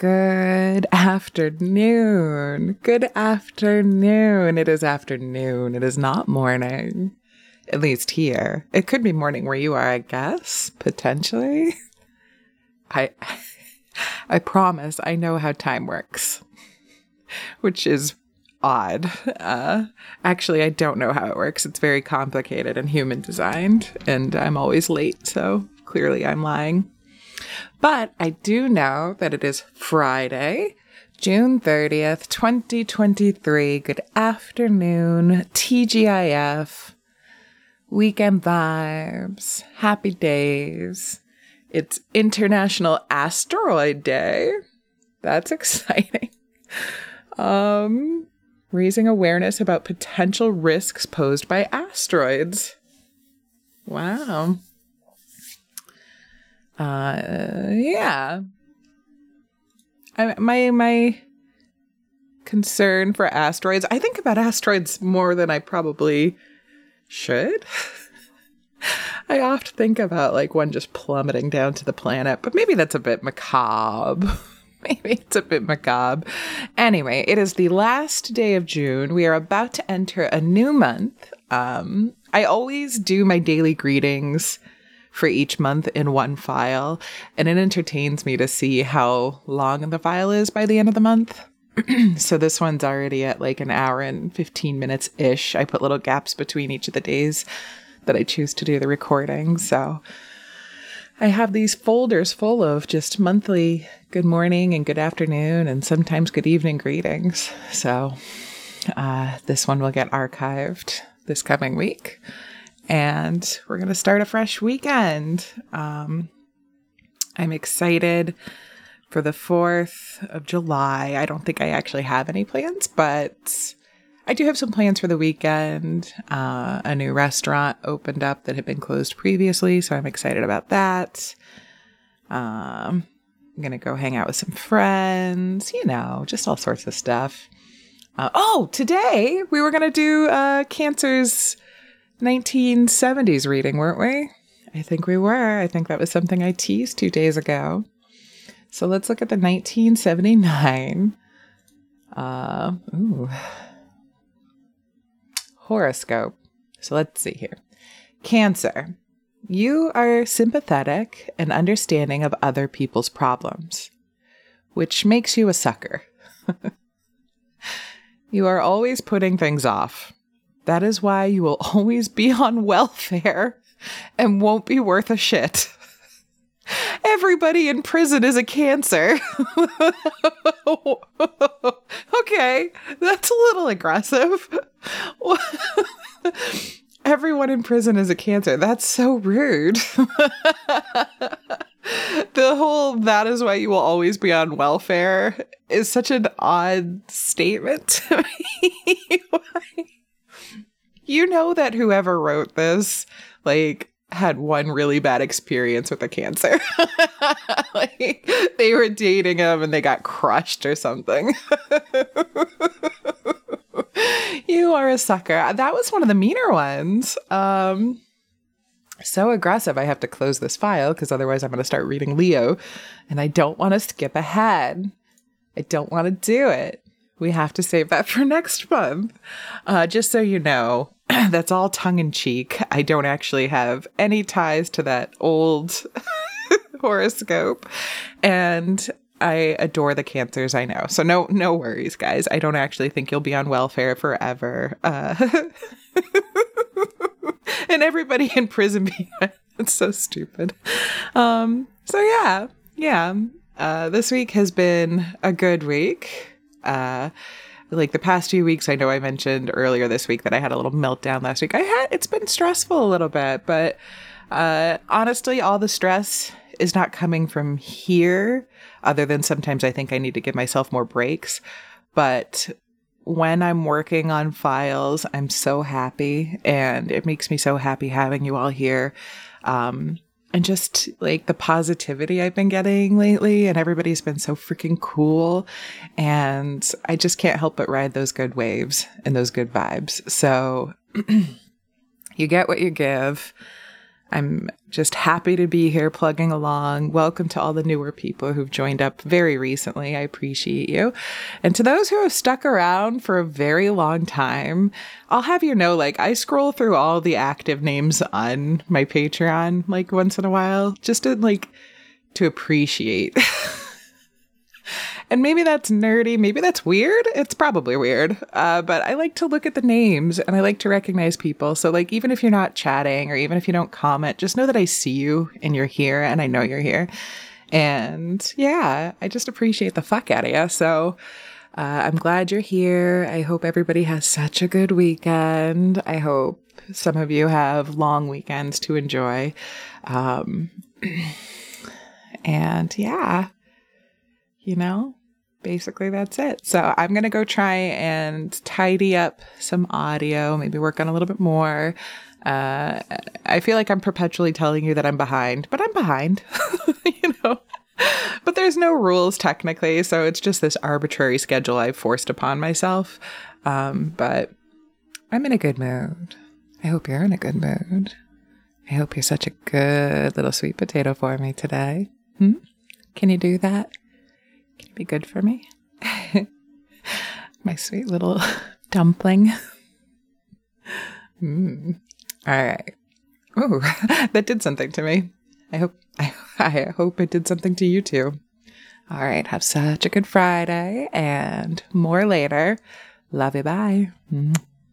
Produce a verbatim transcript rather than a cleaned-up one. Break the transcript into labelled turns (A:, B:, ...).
A: Good afternoon. Good afternoon. It is afternoon. It is not morning. At least here. It could be morning where you are, I guess. Potentially. I I promise I know how time works. Which is odd. Uh, actually, I don't know how it works. It's very complicated and human designed. And I'm always late, so clearly I'm lying. But I do know that it is Friday, June thirtieth, twenty twenty-three. Good afternoon, T G I F, weekend vibes, happy days. It's International Asteroid Day. That's exciting. Um, raising awareness about potential risks posed by asteroids. Wow. Uh, yeah. I, my, my concern for asteroids, I think about asteroids more than I probably should. I often think about like one just plummeting down to the planet, but maybe that's a bit macabre. Maybe it's a bit macabre. Anyway, it is the last day of June. We are about to enter a new month. Um, I always do my daily greetings for each month in one file, and it entertains me to see how long the file is by the end of the month. So this one's already at like an hour and fifteen minutes-ish. I put little gaps between each of the days that I choose to do the recording. So I have these folders full of just monthly good morning and good afternoon and sometimes good evening greetings. So uh, this one will get archived this coming week. And we're going to start a fresh weekend. Um, I'm excited for the fourth of July. I don't think I actually have any plans, but I do have some plans for the weekend. Uh, a new restaurant opened up that had been closed previously, so I'm excited about that. Um, I'm going to go hang out with some friends, you know, just all sorts of stuff. Uh, oh, today we were going to do uh, Cancer's nineteen seventies reading, weren't we? I think we were. I think that was something I teased two days ago. So let's look at the nineteen seventy-nine uh, ooh, horoscope. So let's see here. Cancer. You are sympathetic and understanding of other people's problems, which makes you a sucker. You are always putting things off. That is why you will always be on welfare and won't be worth a shit. Everybody in prison is a Cancer. Okay, that's a little aggressive. Everyone in prison is a Cancer. That's so rude. The whole "that is why you will always be on welfare" is such an odd statement to me. You know that whoever wrote this, like, had one really bad experience with a Cancer. Like, they were dating him and they got crushed or something. You are a sucker. That was one of the meaner ones. Um, so aggressive. I have to close this file because otherwise I'm going to start reading Leo. And I don't want to skip ahead. I don't want to do it. We have to save that for next month. Uh, just so you know, that's all tongue-in-cheek. I don't actually have any ties to that old horoscope. And I adore the Cancers, I know. So no no worries, guys. I don't actually think you'll be on welfare forever. Uh, and everybody in prison being... It's so stupid. Um, so yeah, yeah. Uh, this week has been a good week. Uh, like the past few weeks, I know I mentioned earlier this week that I had a little meltdown last week. I had, it's been stressful a little bit, but, uh, honestly, all the stress is not coming from here, other than sometimes I think I need to give myself more breaks. But when I'm working on files, I'm so happy, and it makes me so happy having you all here. Um, And just like the positivity I've been getting lately, and everybody's been so freaking cool. And I just can't help but ride those good waves and those good vibes. So you get what you give. I'm just happy to be here plugging along. Welcome to all the newer people who've joined up very recently. I appreciate you. And to those who have stuck around for a very long time, I'll have you know, like, I scroll through all the active names on my Patreon, like, once in a while, just to, like, to appreciate. And maybe that's nerdy. Maybe that's weird. It's probably weird. Uh, but I like to look at the names and I like to recognize people. So like, even if you're not chatting or even if you don't comment, just know that I see you and you're here and I know you're here. And yeah, I just appreciate the fuck out of you. So uh, I'm glad you're here. I hope everybody has such a good weekend. I hope some of you have long weekends to enjoy. Um, and yeah, you know, basically that's it. So I'm going to go try and tidy up some audio, maybe work on a little bit more. Uh, I feel like I'm perpetually telling you that I'm behind, but I'm behind, you know, but there's no rules technically. So it's just this arbitrary schedule I've forced upon myself. Um, but I'm in a good mood. I hope you're in a good mood. I hope you're such a good little sweet potato for me today. Hmm? Can you do that? Can you be good for me? My sweet little dumpling. Mm. All right. Ooh, that did something to me. I hope I, I hope it did something to you too. All right. Have such a good Friday and more later. Love you. Bye. Mm.